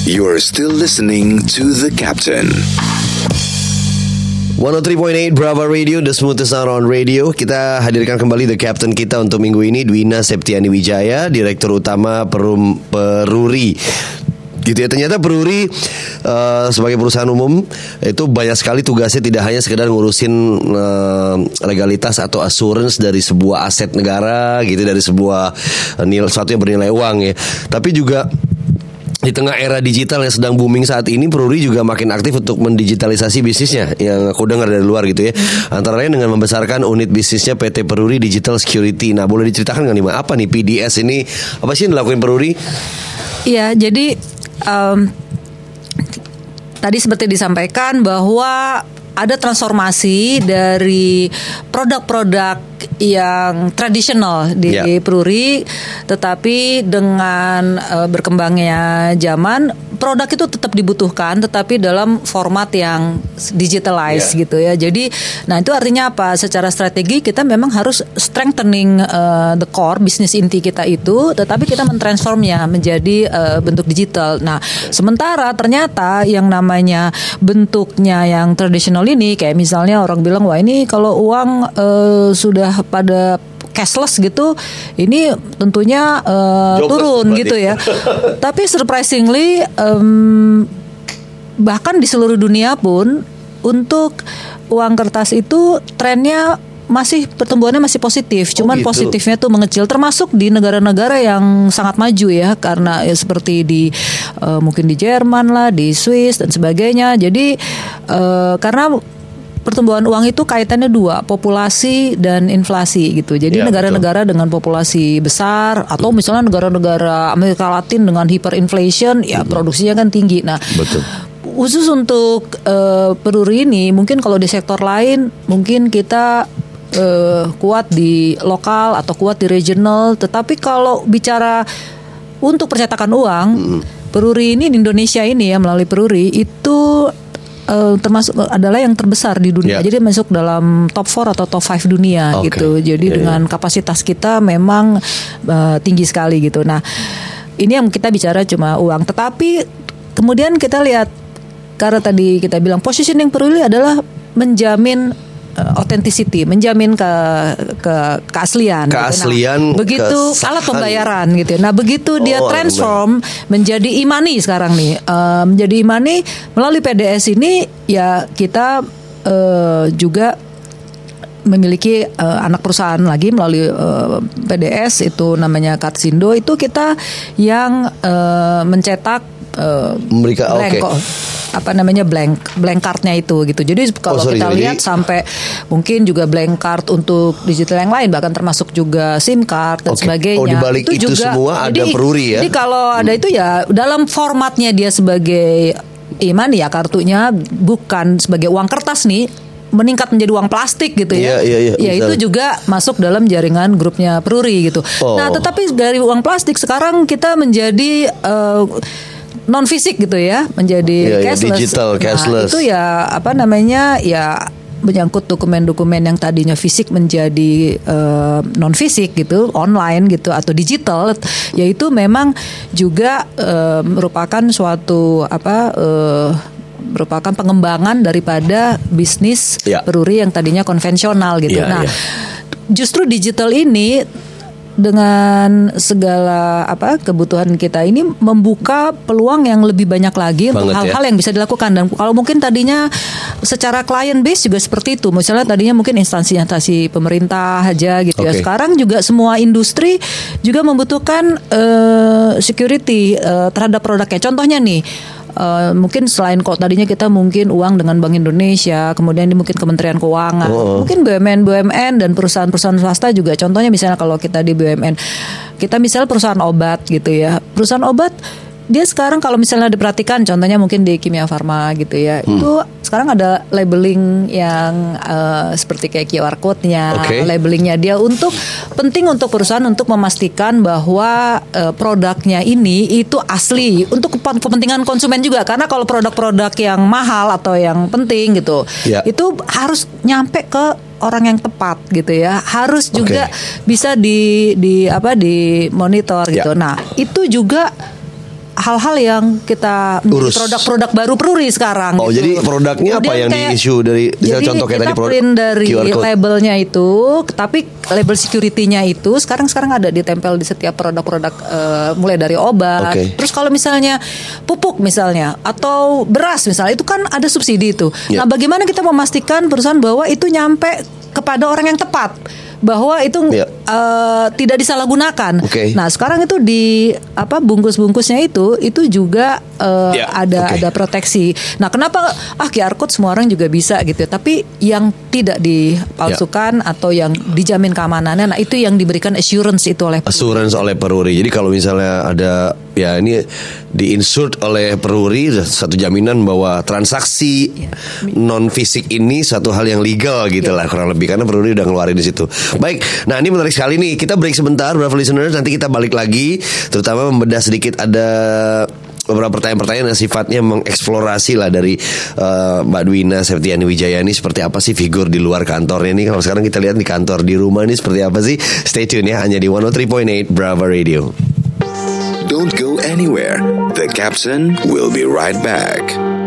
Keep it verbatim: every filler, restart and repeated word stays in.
You're still listening to The Captain. seratus tiga koma delapan Brava Radio, the smoothest sound on radio. Kita hadirkan kembali The Captain kita untuk minggu ini, Dwina Septiani Wijaya, Direktur Utama Perum, Peruri. Gitu ya, ternyata Peruri uh, sebagai perusahaan umum itu banyak sekali tugasnya, tidak hanya sekedar ngurusin uh, legalitas atau assurance dari sebuah aset negara gitu, dari sebuah uh, nilai, sesuatu yang bernilai uang ya, tapi juga di tengah era digital yang sedang booming saat ini, Peruri juga makin aktif untuk mendigitalisasi bisnisnya. Yang aku dengar dari luar gitu ya, antara lain dengan membesarkan unit bisnisnya P T Peruri Digital Security. Nah, boleh diceritakan nggak nih, Ma, apa nih P D S ini? Apa sih yang dilakuin Peruri? Iya, jadi um, tadi seperti disampaikan bahwa ada transformasi dari produk-produk yang tradisional di yeah. Peruri, tetapi dengan uh, berkembangnya zaman, produk itu tetap dibutuhkan, tetapi dalam format yang digitalized yeah. gitu ya. Jadi, nah itu artinya apa? Secara strategi kita memang harus strengthening uh, the core bisnis inti kita itu, tetapi kita mentransformnya menjadi uh, bentuk digital. Nah, sementara ternyata yang namanya bentuknya yang tradisional ini, kayak misalnya orang bilang, wah ini kalau uang uh, sudah pada cashless gitu, ini tentunya uh, turun gitu ya. Tapi surprisingly, um, bahkan di seluruh dunia pun untuk uang kertas itu trennya masih, pertumbuhannya masih positif. Cuman oh gitu. Positifnya tuh mengecil, termasuk di negara-negara yang sangat maju ya, karena ya seperti di uh, mungkin di Jerman lah, di Swiss dan sebagainya. Jadi uh, karena pertumbuhan uang itu kaitannya dua, populasi dan inflasi gitu. Jadi ya, negara-negara betul. Dengan populasi besar, atau misalnya negara-negara Amerika Latin dengan hyperinflation, ya produksinya kan tinggi. Nah, betul. Khusus untuk uh, Peruri ini, mungkin kalau di sektor lain mungkin kita uh, kuat di lokal atau kuat di regional. Tetapi kalau bicara untuk percetakan uang, hmm. Peruri ini di Indonesia ini ya, melalui Peruri itu Uh, termasuk adalah yang terbesar di dunia. Yeah. Jadi masuk dalam top empat atau top lima dunia okay. gitu. Jadi yeah, dengan yeah. kapasitas kita memang uh, tinggi sekali gitu. Nah, ini yang kita bicara cuma uang. Tetapi kemudian kita lihat, karena tadi kita bilang positioning Peruri adalah menjamin authenticity, menjamin ke ke keaslian, keaslian, gitu. Nah, begitu alat pembayaran gitu. Nah, begitu dia oh, transform benar. menjadi e-money sekarang nih, uh, menjadi e-money melalui P D S ini, ya kita uh, juga memiliki uh, anak perusahaan lagi melalui uh, P D S itu namanya Kartsindo. Itu kita yang uh, mencetak uh, mereka blank, okay. apa namanya blank blank cardnya itu gitu. Jadi kalau oh, sorry, kita sorry. lihat sampai mungkin juga blank card untuk digital yang lain, bahkan termasuk juga SIM card dan okay. sebagainya. Oh, di balik itu, itu juga, semua ada jadi, Peruri ya. Jadi kalau hmm. ada itu ya dalam formatnya dia sebagai e-money ya, kartunya bukan sebagai uang kertas nih, meningkat menjadi uang plastik gitu ya. Iya, iya, iya, ya itu juga masuk dalam jaringan grupnya Peruri gitu. Oh. Nah, tetapi dari uang plastik sekarang kita menjadi uh, non fisik gitu ya, menjadi ya, cashless. Ya, digital, cashless. Nah, itu ya apa namanya ya, menyangkut dokumen-dokumen yang tadinya fisik menjadi uh, non fisik gitu, online gitu atau digital, yaitu memang juga uh, merupakan suatu apa uh, merupakan pengembangan daripada bisnis ya. Peruri yang tadinya konvensional gitu. Ya, nah, ya. Justru digital ini dengan segala apa kebutuhan kita ini membuka peluang yang lebih banyak lagi untuk hal-hal ya. yang bisa dilakukan. Dan kalau mungkin tadinya secara client base juga seperti itu, misalnya tadinya mungkin instansi-instansi pemerintah aja gitu okay. ya. Sekarang juga semua industri juga membutuhkan uh, security uh, terhadap produknya. Contohnya nih, Uh, mungkin selain kok tadinya kita mungkin uang dengan Bank Indonesia, kemudian mungkin Kementerian Keuangan, oh. mungkin B U M N B U M N dan perusahaan-perusahaan swasta juga. Contohnya misalnya kalau kita di B U M N, kita misalnya perusahaan obat gitu ya, perusahaan obat dia sekarang kalau misalnya diperhatikan, contohnya mungkin di Kimia Farma gitu ya, hmm. itu sekarang ada labeling yang uh, seperti kayak Q R code-nya, okay. labelingnya dia untuk penting untuk perusahaan untuk memastikan bahwa uh, produknya ini itu asli untuk kepentingan konsumen juga, karena kalau produk-produk yang mahal atau yang penting gitu, yeah. itu harus nyampe ke orang yang tepat gitu ya, harus juga okay. bisa di di apa di monitor gitu. Yeah. Nah, itu juga hal-hal yang kita urus. Produk-produk baru Peruri sekarang. Oh, gitu. jadi produknya apa Kemudian yang kayak, di-issue dari jadi contoh kayak kita tadi produk print dari Q R code. labelnya itu, tapi label security-nya itu sekarang sekarang ada ditempel di setiap produk-produk uh, mulai dari obat. Okay. Terus kalau misalnya pupuk misalnya atau beras misalnya itu kan ada subsidi itu. Yeah. Nah, bagaimana kita memastikan perusahaan bahwa itu nyampe kepada orang yang tepat, bahwa itu yeah. uh, tidak disalahgunakan. Okay. Nah, sekarang itu di apa bungkus-bungkusnya itu itu juga uh, yeah. ada okay. ada proteksi. Nah, kenapa ah Q R code semua orang juga bisa gitu, tapi yang tidak dipalsukan yeah. atau yang dijamin keamanannya, nah itu yang diberikan assurance itu oleh assurance oleh Peruri. Jadi kalau misalnya ada ya ini diinsurt oleh Peruri satu jaminan bahwa transaksi yeah. non fisik ini satu hal yang legal gitu yeah. lah kurang lebih, karena Peruri udah ngeluarin di situ. Baik, nah ini menarik sekali nih. Kita break sebentar, bravo listeners. Nanti kita balik lagi, terutama membedah sedikit ada beberapa pertanyaan-pertanyaan yang sifatnya mengeksplorasi lah dari uh, Mbak Dwina Septiani Wijayani, seperti apa sih figur di luar kantornya nih. Kalau sekarang kita lihat di kantor, di rumah ini seperti apa sih. Stay tune ya, hanya di one oh three point eight Bravo Radio. Don't go anywhere. The Captain will be right back.